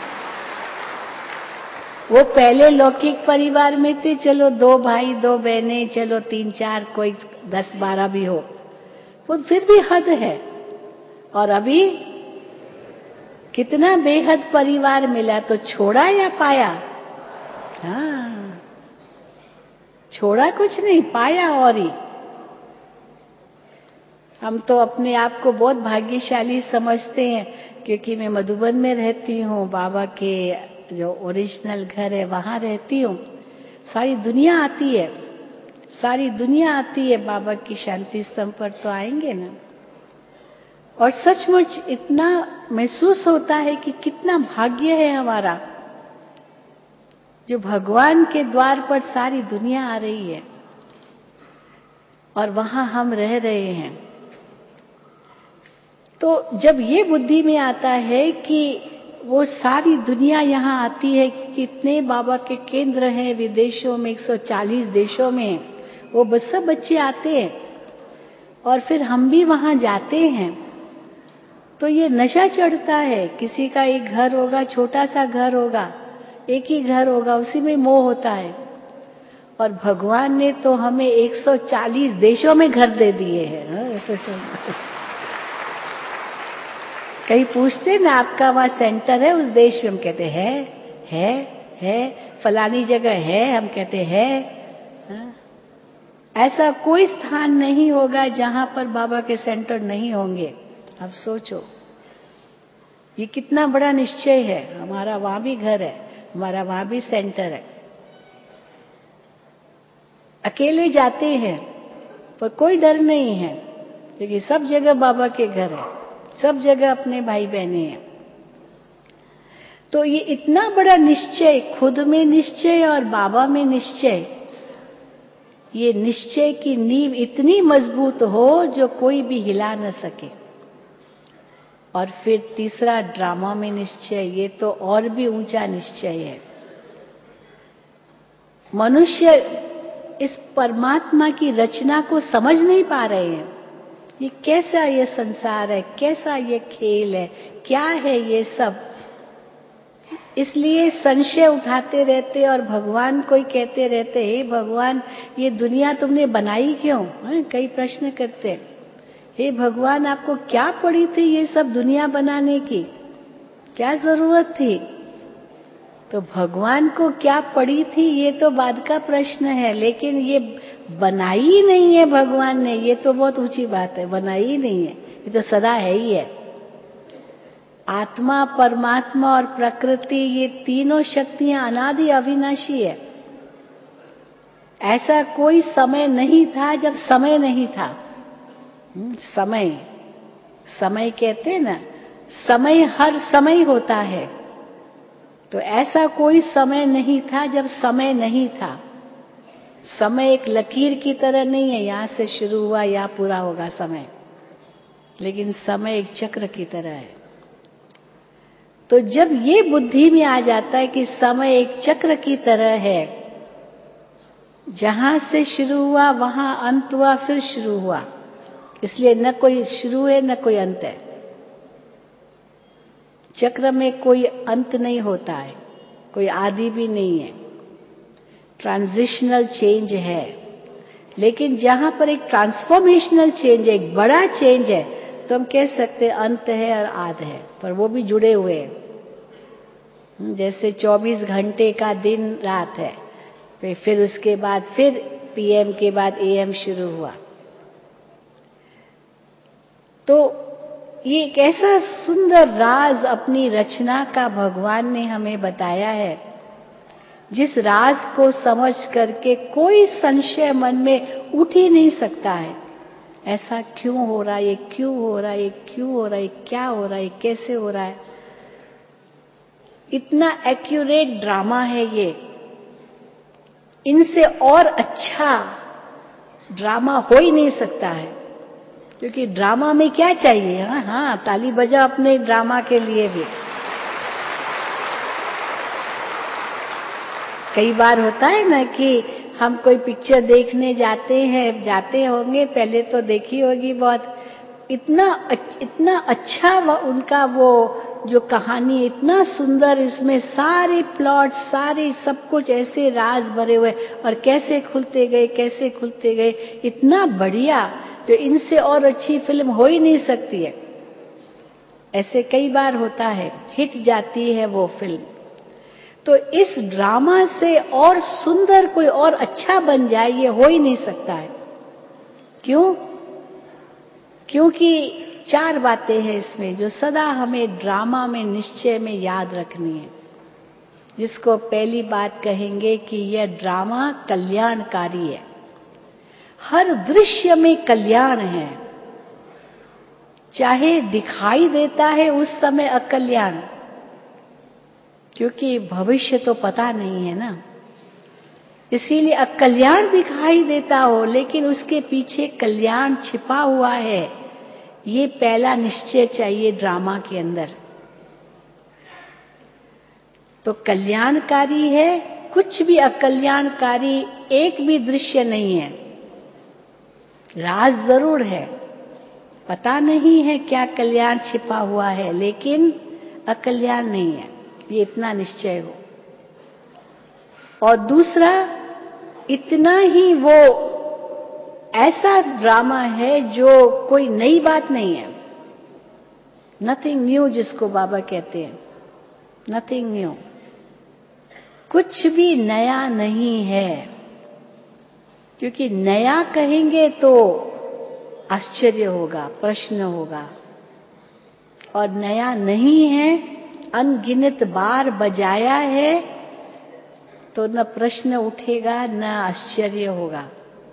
वो पहले लौकिक परिवार में थे, चलो 2 भाई 2 बहनें, चलो 3 4 कोई 10 12 भी हो, वो फिर भी हद है। और अभी कितना बेहद परिवार मिला, तो छोड़ा या पाया? हाँ, छोड़ा कुछ नहीं, पाया और ही। हम तो अपने आप को बहुत भाग्यशाली समझते हैं, क्योंकि मैं मधुबन में रहती हूँ, बाबा के जो ओरिजिनल घर है वहां रहती हूँ। सारी दुनिया आती है, सारी दुनिया आती है बाबा की शांति स्तंभ पर, तो आएंगे ना। और सचमुच इतना महसूस होता है कि कितना भाग्य है हमारा, जो भगवान के द्वार पर सारी दुनिया आ रही है और वहां हम रह रहे हैं। तो जब ये बुद्धि में आता है कि वो सारी दुनिया यहाँ आती है, कि कितने बाबा के केंद्र हैं विदेशों में, 140 देशों में, वो सब बच्चे आते हैं और फिर हम भी वहां जाते हैं, तो ये नशा चढ़ता है। किसी का एक घर होगा, छोटा सा घर होगा, एक ही घर होगा, उसी में मोह होता है। और भगवान ने तो हमें 140 देशों में घर दे दिए हैं। कहीं पूछते ना आपका वहां सेंटर है उस देश में, हम कहते है, फलानी जगह है, हम कहते हैं। ऐसा कोई स्थान नहीं होगा जहां पर बाबा के सेंटर नहीं होंगे। अब सोचो, ये कितना बड़ा निश्चय है। हमारा वहां भी घर है, हमारा वहां भी सेंटर है। अकेले जाते हैं पर कोई डर नहीं है, क्योंकि सब जगह बाबा के घर है, सब जगह अपने भाई बहने हैं। तो ये इतना बड़ा निश्चय, खुद में निश्चय और बाबा में निश्चय, ये निश्चय की नींव इतनी मजबूत हो जो कोई भी हिला न सके। और फिर तीसरा ड्रामा में निश्चय, ये तो और भी ऊंचा निश्चय है। मनुष्य इस परमात्मा की रचना को समझ नहीं पा रहे हैं। ये कैसा ये संसार है, कैसा ये खेल है, क्या है ये सब। इसलिए संशय उठाते रहते और भगवान को ही कहते रहते, हे भगवान ये दुनिया तुमने बनाई क्यों? कई प्रश्न करते, हे भगवान आपको क्या पड़ी थी ये सब दुनिया बनाने की, क्या जरूरत थी? तो भगवान को क्या पड़ी थी ये तो बाद का प्रश्न है, लेकिन ये बनाई ही नहीं है भगवान ने, ये तो बहुत ऊंची बात है। बनाई ही नहीं है, ये तो सदा है ही है। आत्मा, परमात्मा और प्रकृति, ये तीनों शक्तियां अनादि अविनाशी है। ऐसा कोई समय नहीं था जब समय नहीं था। समय, समय कहते हैं ना, समय हर समय होता है। तो ऐसा कोई समय नहीं था जब समय नहीं था। समय एक लकीर की तरह नहीं है, यहां से शुरू हुआ यहां पूरा होगा समय, लेकिन समय एक चक्र की तरह है। तो जब ये बुद्धि में आ जाता है कि समय एक चक्र की तरह है, जहां से शुरू हुआ वहां अंत हुआ, फिर शुरू हुआ, इसलिए न कोई शुरू है न कोई अंत है। चक्र में कोई अंत नहीं होता है, कोई आदि भी नहीं है, ट्रांजिशनल चेंज है। लेकिन जहां पर एक ट्रांसफॉर्मेशनल चेंज है, एक बड़ा चेंज है, तो हम कह सकते हैं अंत है और आद है, पर वो भी जुड़े हुए हैं। जैसे 24 घंटे का दिन रात है, फिर उसके बाद फिर पीएम के बाद एएम शुरू हुआ। तो ये एक ऐसा सुंदर राज अपनी रचना का भगवान ने हमें बताया है, जिस राज को समझ करके कोई संशय मन में उठ ही नहीं सकता है। ऐसा क्यों हो रहा है, ये क्यों हो रहा है, ये क्यों हो रहा है, क्या हो रहा है, कैसे हो रहा है। इतना एक्यूरेट ड्रामा है ये। इनसे और अच्छा ड्रामा हो ही नहीं सकता है। क्योंकि ड्रामा में क्या चाहिए, हाँ ताली बजा अपने ड्रामा के लिए भी। कई बार होता है ना कि हम कोई पिक्चर देखने जाते होंगे, पहले तो देखी होगी बहुत, इतना अच्छा उनका वो जो कहानी, इतना सुंदर, इसमें सारे प्लॉट, सारे सब कुछ ऐसे राज भरे हुए, और कैसे खुलते गए, इतना बढ़िया, जो इनसे और अच्छी फिल्म हो ही नहीं सकती है। ऐसे कई बार होता है, हिट जाती है वो फिल्म। तो इस ड्रामा से और सुंदर कोई और अच्छा बन जाए, ये हो ही नहीं सकता है। क्यों? क्योंकि 4 बातें हैं इसमें जो सदा हमें ड्रामा में निश्चय में याद रखनी है। जिसको पहली बात कहेंगे कि यह ड्रामा कल्याणकारी है। हर दृश्य में कल्याण है, चाहे दिखाई देता है उस समय अकल्याण, क्योंकि भविष्य तो पता नहीं है ना, इसीलिए अकल्याण दिखाई देता हो, लेकिन उसके पीछे कल्याण छिपा हुआ है, ये पहला निश्चय चाहिए ड्रामा के अंदर। तो कल्याणकारी है, कुछ भी अकल्याणकारी एक भी दृश्य नहीं है। राज जरूर है, पता नहीं है क्या कल्याण छिपा हुआ है, लेकिन अकल्याण नहीं है, ये इतना निश्चय हो। और दूसरा, इतना ही वो ऐसा ड्रामा है जो कोई नई बात नहीं है। नथिंग न्यू जिसको बाबा कहते हैं, नथिंग न्यू, कुछ भी नया नहीं है। क्योंकि नया कहेंगे तो आश्चर्य होगा, प्रश्न होगा, और नया नहीं है, अनगिनत बार बजाया है, तो न प्रश्न उठेगा न आश्चर्य होगा।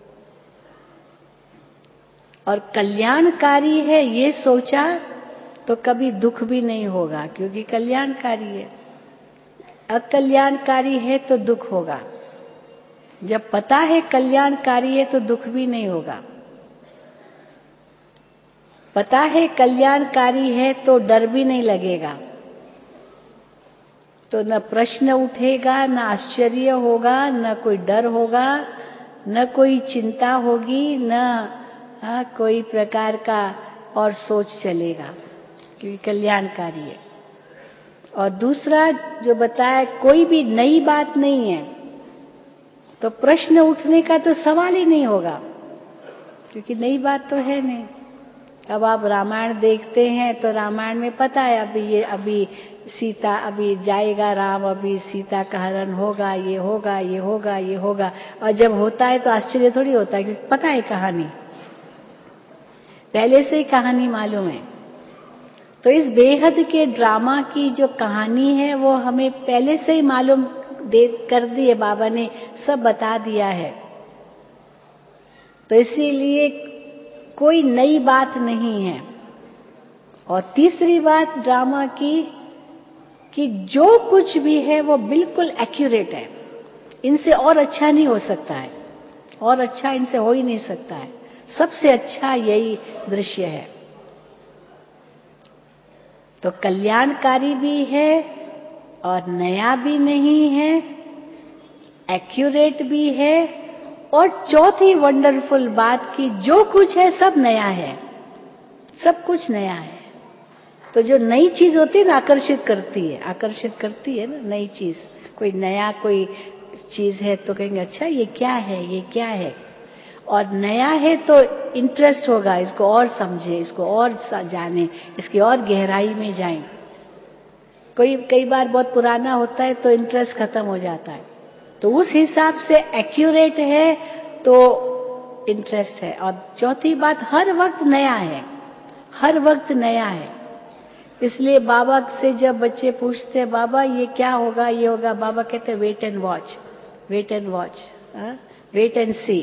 और कल्याणकारी है ये सोचा तो कभी दुख भी नहीं होगा, क्योंकि कल्याणकारी है। अकल्याणकारी है तो दुख होगा। जब पता है कल्याणकारी है तो दुख भी नहीं होगा। पता है कल्याणकारी है तो डर भी नहीं लगेगा। तो न प्रश्न उठेगा, न आश्चर्य होगा, न कोई डर होगा, न कोई चिंता होगी, न कोई प्रकार का और सोच चलेगा, क्योंकि कल्याणकारी है। और दूसरा जो बताया, कोई भी नई बात नहीं है, तो प्रश्न उठने का तो सवाल ही नहीं होगा, क्योंकि नई बात तो है नहीं। अब आप रामायण देखते हैं तो रामायण में पता है अभी सीता, अभी जाएगा राम, अभी सीता का हरण होगा, ये होगा, ये होगा, ये होगा। और जब होता है तो आश्चर्य थोड़ी होता है, क्योंकि पता है कहानी, पहले से ही कहानी मालूम है। तो इस बेहद के ड्रामा की जो कहानी है वो हमें पहले से ही मालूम कर दी है, बाबा ने सब बता दिया है। तो इसीलिए कोई नई बात नहीं है। और तीसरी बात ड्रामा की कि जो कुछ भी है वो बिल्कुल एक्यूरेट है, इनसे और अच्छा नहीं हो सकता है, और अच्छा इनसे हो ही नहीं सकता है। सबसे अच्छा यही दृश्य है। तो कल्याणकारी भी है और नया भी नहीं है, एक्यूरेट भी है, और चौथी वंडरफुल बात कि जो कुछ है सब नया है, सब कुछ नया है। तो जो नई चीज होती है ना, आकर्षित करती है ना नई चीज। कोई नया कोई चीज है तो कहेंगे अच्छा ये क्या है, ये क्या है। और नया है तो इंटरेस्ट होगा, इसको और समझे, इसको और जाने, इसकी और गहराई में जाएं। कई बार बहुत पुराना होता है तो इंटरेस्ट खत्म हो जाता है। तो उस हिसाब से एक्यूरेट है तो इंटरेस्ट है। और चौथी बात, हर वक्त नया है, हर वक्त नया है। इसलिए बाबा से जब बच्चे पूछते हैं बाबा ये क्या होगा, ये होगा, बाबा कहते हैं wait and watch, wait and watch, wait and see,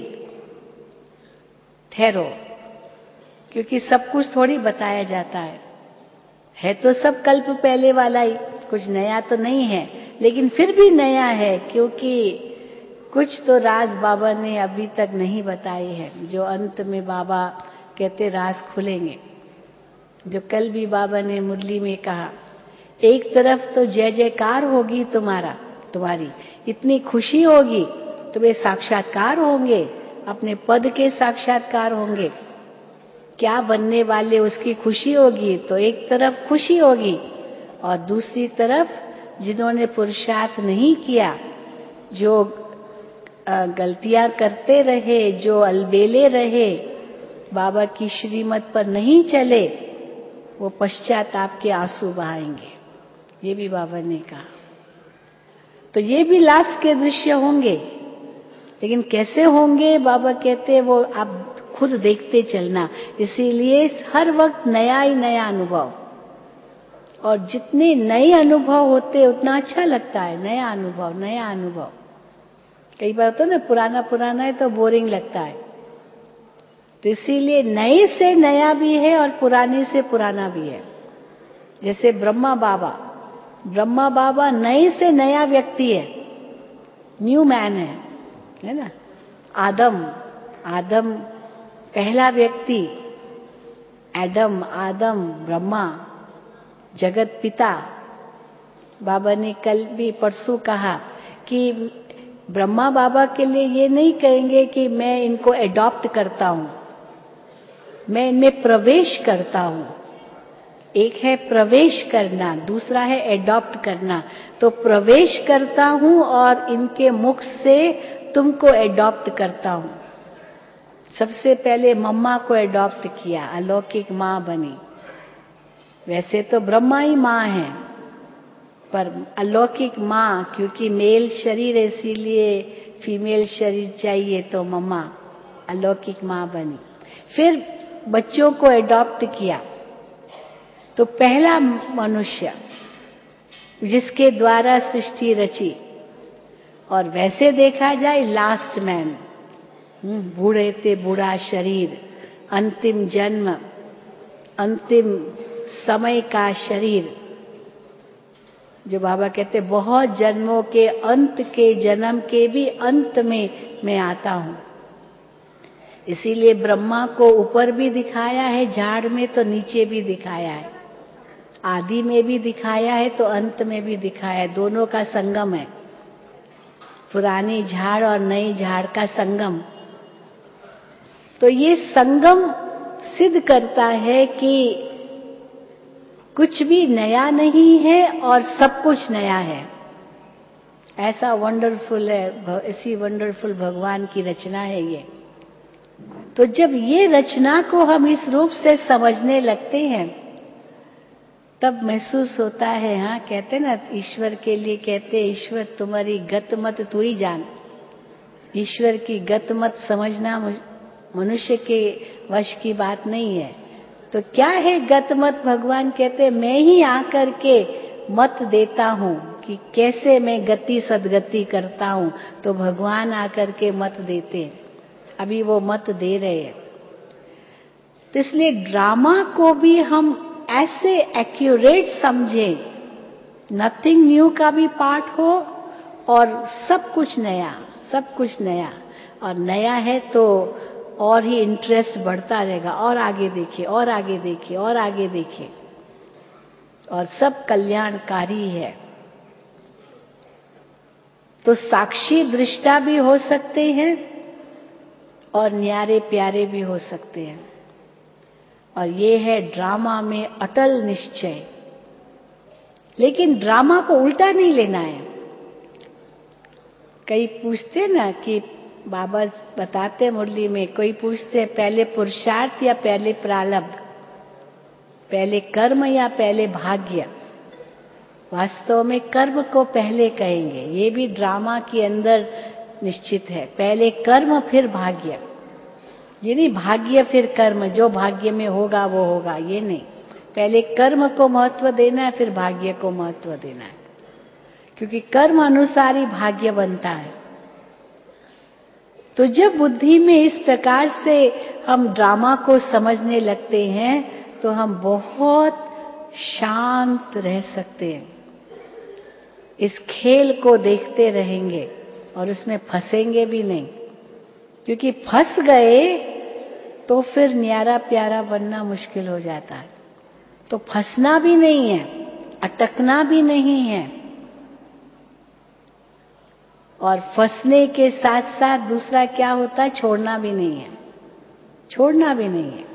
ठहरो, क्योंकि सब कुछ थोड़ी बताया जाता है तो सब कल्प पहले वाला ही, कुछ नया तो नहीं है, लेकिन फिर भी नया है क्योंकि कुछ तो राज बाबा ने अभी तक नहीं बताए हैं, जो अंत में बाबा कहते राज खुलेंगे। जो कल भी बाबा ने मुरली में कहा, एक तरफ तो जय जयकार होगी तुम्हारी, इतनी खुशी होगी, तुम्हें साक्षात्कार होंगे, अपने पद के साक्षात्कार होंगे, क्या बनने वाले उसकी खुशी होगी। तो एक तरफ खुशी होगी और दूसरी तरफ जिन्होंने पुरुषार्थ नहीं किया, जो गलतियां करते रहे, जो अलबेले रहे, बाबा की श्रीमत पर नहीं चले, वो पश्चाताप के आंसू बहाएंगे, ये भी बाबा ने कहा। तो ये भी लास्ट के दृश्य होंगे, लेकिन कैसे होंगे बाबा कहते वो आप खुद देखते चलना। इसीलिए हर वक्त नया ही नया अनुभव, और जितने नए अनुभव होते उतना अच्छा लगता है। नया अनुभव, नया अनुभव। कई बार होता है ना, पुराना पुराना है तो बोरिंग लगता है, तो इसीलिए नए से नया भी है और पुराने से पुराना भी है। जैसे ब्रह्मा बाबा नए से नया व्यक्ति है, न्यू मैन है ना। आदम पहला व्यक्ति, आदम ब्रह्मा, जगत पिता। बाबा ने कल भी परसों कहा कि ब्रह्मा बाबा के लिए ये नहीं कहेंगे कि मैं इनको एडॉप्ट करता हूं, मैं इनमें प्रवेश करता हूं। एक है प्रवेश करना, दूसरा है एडॉप्ट करना। तो प्रवेश करता हूं और इनके मुख से तुमको एडॉप्ट करता हूं। सबसे पहले मम्मा को एडॉप्ट किया, अलौकिक मां बनी। वैसे तो ब्रह्मा ही मां है, पर अलौकिक मां, क्योंकि मेल शरीर है इसीलिए फीमेल शरीर चाहिए, तो मम्मा अलौकिक मां बनी। फिर बच्चों को एडॉप्ट किया, तो पहला मनुष्य जिसके द्वारा सृष्टि रची। और वैसे देखा जाए लास्ट मैन, बूढ़े ते बूढ़ा शरीर, अंतिम जन्म, अंतिम समय का शरीर, जो बाबा कहते बहुत जन्मों के अंत के जन्म के भी अंत में मैं आता हूं। इसीलिए ब्रह्मा को ऊपर भी दिखाया है झाड़ में, तो नीचे भी दिखाया है, आदि में भी दिखाया है तो अंत में भी दिखाया है। दोनों का संगम है, पुरानी झाड़ और नई झाड़ का संगम। तो ये संगम सिद्ध करता है कि कुछ भी नया नहीं है और सब कुछ नया है। ऐसा वंडरफुल है, ऐसी वंडरफुल भगवान की रचना है ये। तो जब ये रचना को हम इस रूप से समझने लगते हैं, तब महसूस होता है, हाँ कहते ना ईश्वर के लिए कहते, ईश्वर तुम्हारी गत मत तू ही जान। ईश्वर की गत मत समझना मनुष्य के वश की बात नहीं है। तो क्या है गत मत? भगवान कहते मैं ही आकर के मत देता हूं कि कैसे मैं गति सदगति करता हूं। तो भगवान आकर के मत देते, अभी वो मत दे रहे हैं। तो इसलिए ड्रामा को भी हम ऐसे एक्यूरेट समझे, नथिंग न्यू का भी पार्ट हो और सब कुछ नया, सब कुछ नया। और नया है तो और ही इंटरेस्ट बढ़ता रहेगा, और आगे देखिए और आगे देखिए और आगे देखिए, और सब कल्याणकारी है। तो साक्षी दृष्टा भी हो सकते हैं और न्यारे प्यारे भी हो सकते हैं। और ये है ड्रामा में अटल निश्चय। लेकिन ड्रामा को उल्टा नहीं लेना है। कई पूछते ना कि बाबा बताते मुरली में, कोई पूछते पहले पुरुषार्थ या पहले प्रारब्ध, पहले कर्म या पहले भाग्य। वास्तव में कर्म को पहले कहेंगे। ये भी ड्रामा के अंदर निश्चित है। पहले कर्म फिर भाग्य। ये नहीं भाग्य फिर कर्म, जो भाग्य में होगा वो होगा, ये नहीं। पहले कर्म को महत्व देना है, फिर भाग्य को महत्व देना है, क्योंकि कर्म अनुसार ही भाग्य बनता है। तो जब बुद्धि में इस प्रकार से हम ड्रामा को समझने लगते हैं तो हम बहुत शांत रह सकते हैं। इस खेल को देखते रहेंगे और उसमें फंसेंगे भी नहीं, क्योंकि फंस गए तो फिर न्यारा प्यारा बनना मुश्किल हो जाता है। तो फंसना भी नहीं है, अटकना भी नहीं है, और फंसने के साथ साथ दूसरा क्या होता है, छोड़ना भी नहीं है, छोड़ना भी नहीं है।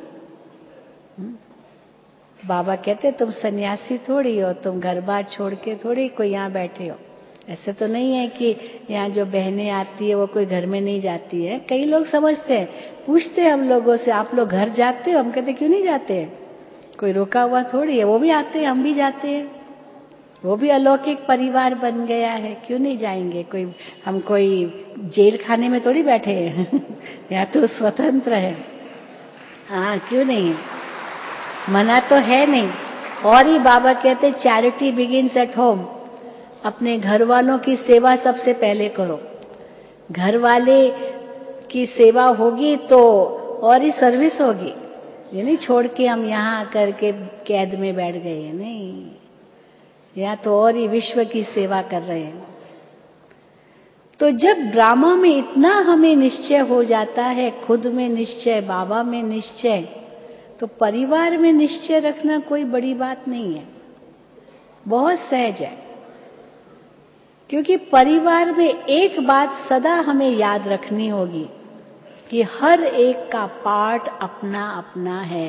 बाबा कहते तुम सन्यासी थोड़ी हो, तुम घर बार छोड़ के थोड़ी कोई यहाँ बैठे हो। ऐसे तो नहीं है कि यहाँ जो बहनें आती है वो कोई घर में नहीं जाती है। कई लोग समझते हैं, पूछते हैं हम लोगों से, आप लोग घर जाते हो? हम कहते क्यों नहीं जाते हैं, कोई रोका हुआ थोड़ी है, वो भी आते हैं, हम भी जाते हैं, वो भी अलौकिक परिवार बन गया है, क्यों नहीं जाएंगे। हम कोई जेल खाने में थोड़ी बैठे हैं या तो स्वतंत्र है। हाँ, क्यों नहीं, मना तो है नहीं। और ही बाबा कहते चैरिटी बिगिंस एट होम। अपने घर वालों की सेवा सबसे पहले करो। घर वाले की सेवा होगी तो और ही सर्विस होगी। ये नहीं छोड़ के हम यहाँ आकर के कैद में बैठ गए हैं, नहीं, या तो और ही विश्व की सेवा कर रहे हैं। तो जब ड्रामा में इतना हमें निश्चय हो जाता है, खुद में निश्चय, बाबा में निश्चय, तो परिवार में निश्चय रखना कोई बड़ी बात नहीं है, बहुत सहज है। क्योंकि परिवार में एक बात सदा हमें याद रखनी होगी कि हर एक का पार्ट अपना अपना है।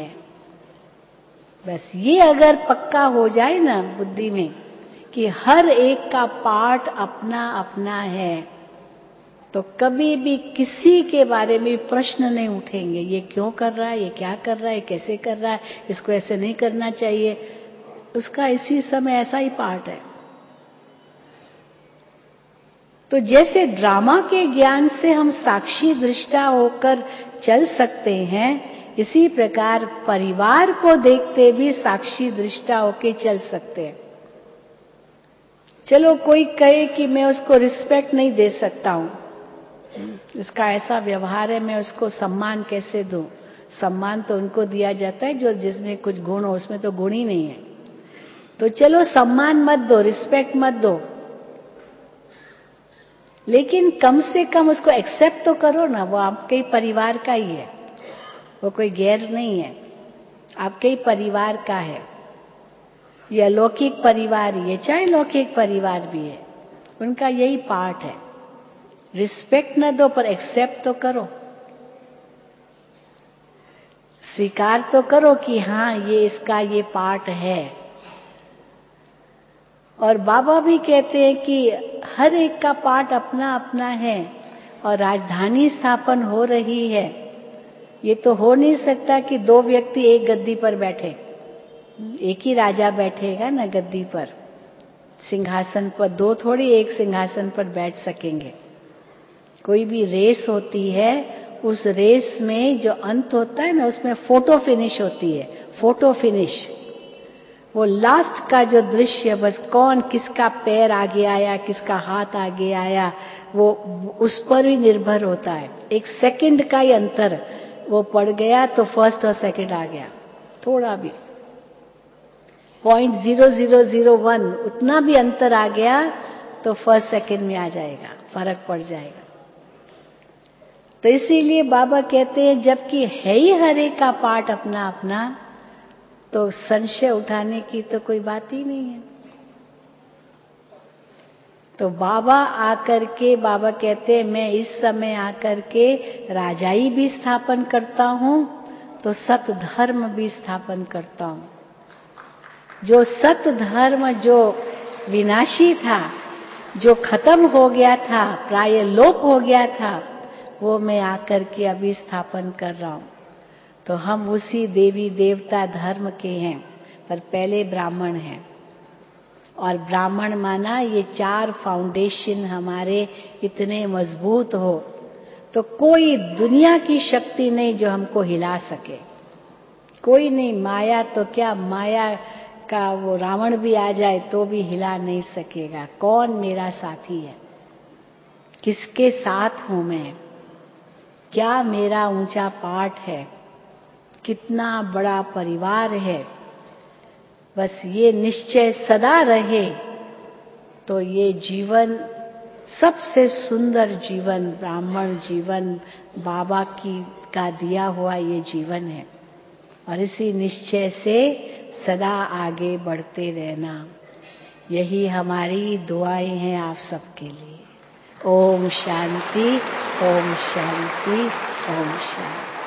बस ये अगर पक्का हो जाए ना बुद्धि में कि हर एक का पार्ट अपना अपना है, तो कभी भी किसी के बारे में प्रश्न नहीं उठेंगे। ये क्यों कर रहा है, ये क्या कर रहा है, कैसे कर रहा है, इसको ऐसे नहीं करना चाहिए। उसका इसी समय ऐसा ही पार्ट है। तो जैसे ड्रामा के ज्ञान से हम साक्षी दृष्टा होकर चल सकते हैं, इसी प्रकार परिवार को देखते भी साक्षी दृष्टा होकर चल सकते हैं। चलो कोई कहे कि मैं उसको रिस्पेक्ट नहीं दे सकता हूं, उसका ऐसा व्यवहार है, मैं उसको सम्मान कैसे दूं। सम्मान तो उनको दिया जाता है जो जिसमें कुछ गुण हो, उसमें तो गुण ही नहीं है। तो चलो सम्मान मत दो, रिस्पेक्ट मत दो, लेकिन कम से कम उसको एक्सेप्ट तो करो ना। वो आपके ही परिवार का ही है, वो कोई गैर नहीं है, आपके ही परिवार का है। ये अलौकिक परिवार ही है, चाहे लौकिक परिवार भी है, उनका यही पार्ट है। रिस्पेक्ट न दो पर एक्सेप्ट तो करो, स्वीकार तो करो कि हाँ ये इसका ये पार्ट है। और बाबा भी कहते हैं कि हर एक का पार्ट अपना अपना है। और राजधानी स्थापन हो रही है, ये तो हो नहीं सकता कि दो व्यक्ति एक गद्दी पर बैठे। एक ही राजा बैठेगा ना गद्दी पर, सिंहासन पर, दो थोड़ी एक सिंहासन पर बैठ सकेंगे। कोई भी रेस होती है, उस रेस में जो अंत होता है ना, उसमें फोटो फिनिश होती है। फोटो फिनिश, वो लास्ट का जो दृश्य, बस कौन किसका पैर आगे आया, किसका हाथ आगे आया, वो उस पर भी निर्भर होता है। एक सेकंड का ही अंतर वो पड़ गया तो फर्स्ट और सेकंड आ गया, थोड़ा भी 0.0001 उतना भी अंतर आ गया तो फर्स्ट सेकंड में आ जाएगा, फर्क पड़ जाएगा। तो इसीलिए बाबा कहते हैं जबकि है ही हर एक का पार्ट अपना अपना, तो संशय उठाने की तो कोई बात ही नहीं है। तो बाबा आकर के, बाबा कहते हैं मैं इस समय आकर के राजाई भी स्थापन करता हूं, तो सत धर्म भी स्थापन करता हूं। जो सत धर्म जो विनाशी था, जो खत्म हो गया था, प्राय लोप हो गया था, वो मैं आकर के अभी स्थापन कर रहा हूं। तो हम उसी देवी देवता धर्म के हैं, पर पहले ब्राह्मण हैं। और ब्राह्मण माना ये 4 फाउंडेशन हमारे इतने मजबूत हो तो कोई दुनिया की शक्ति नहीं जो हमको हिला सके। कोई नहीं, माया तो क्या, माया का वो रावण भी आ जाए तो भी हिला नहीं सकेगा। कौन मेरा साथी है, किसके साथ हूं मैं, क्या मेरा ऊंचा पाठ है, कितना बड़ा परिवार है, बस ये निश्चय सदा रहे तो ये जीवन सबसे सुंदर जीवन, ब्राह्मण जीवन, बाबा का दिया हुआ ये जीवन है। और इसी निश्चय से सदा आगे बढ़ते रहना, यही हमारी दुआएं हैं आप सबके लिए। ओम शांति, ओम शांति, ओम शांति।